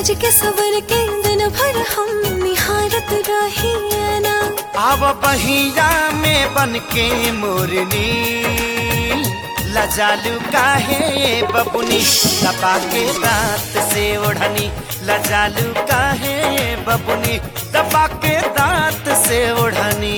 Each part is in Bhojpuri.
सज के सवर के दिन भर हम निहारत रही ना। आव बहिया में बन के मोरनी लजालू काहे बबुनी दबा के दांत से ओढ़नी। लजालू काहे बबुनी दबा के दांत से ओढ़नी।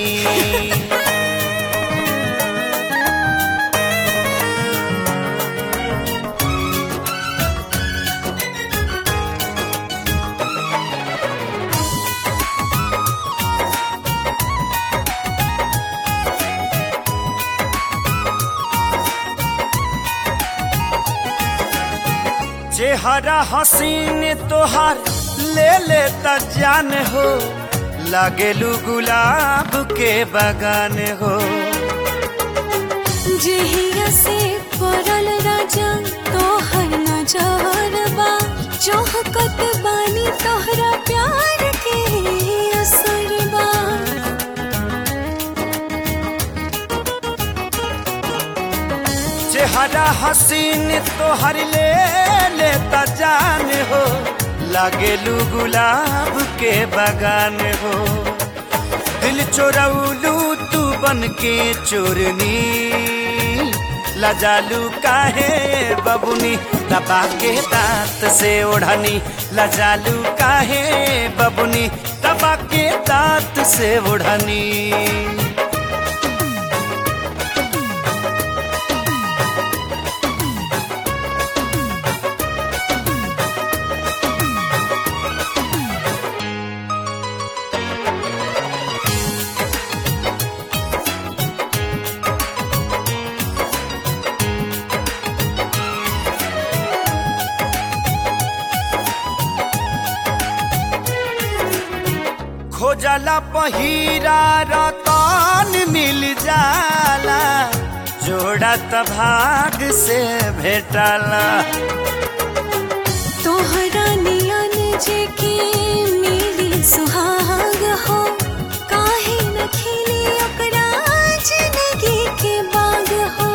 चेहरा हसीन तोहार ले लेता जान हो। लागेलू गुलाब के बगान हो। जेहिया से पड़ल राजा तोहर नजर बा। चौहकत बानी तोहरा प्यार के असर बा। चेहरा हसीन तोहर ले लेता जान हो। लागेलू गुलाब के बगान हो। दिल चोरौलू तू बन के चोरनी। लजालू काहे बबुनी दबा के दांत से ओढ़नी। लजालू काहे बबुनी दबा के दांत से ओढ़नी। खोजला पहिरा रतन मिल जाला। जोड़ा त भाग से भेटला। तोहरा नियन जे के मिली सुहाग हो। काहे न खिली ओकरा जिंदगी के बाग हो।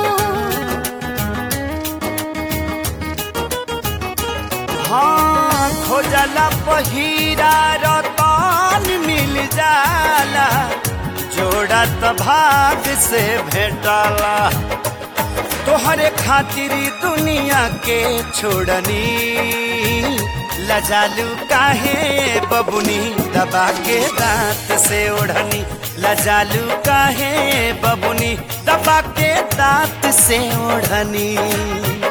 हाँ खोजला पहिरा रतन मिल जाला। जोड़ा त भाग से भेटला। तोहरे खातिर दुनिया के छोड़नी। लजालू काहे बबुनी दबा के दांत से ओढ़नी। लजालू काहे बबुनी दबा के दांत से ओढ़नी।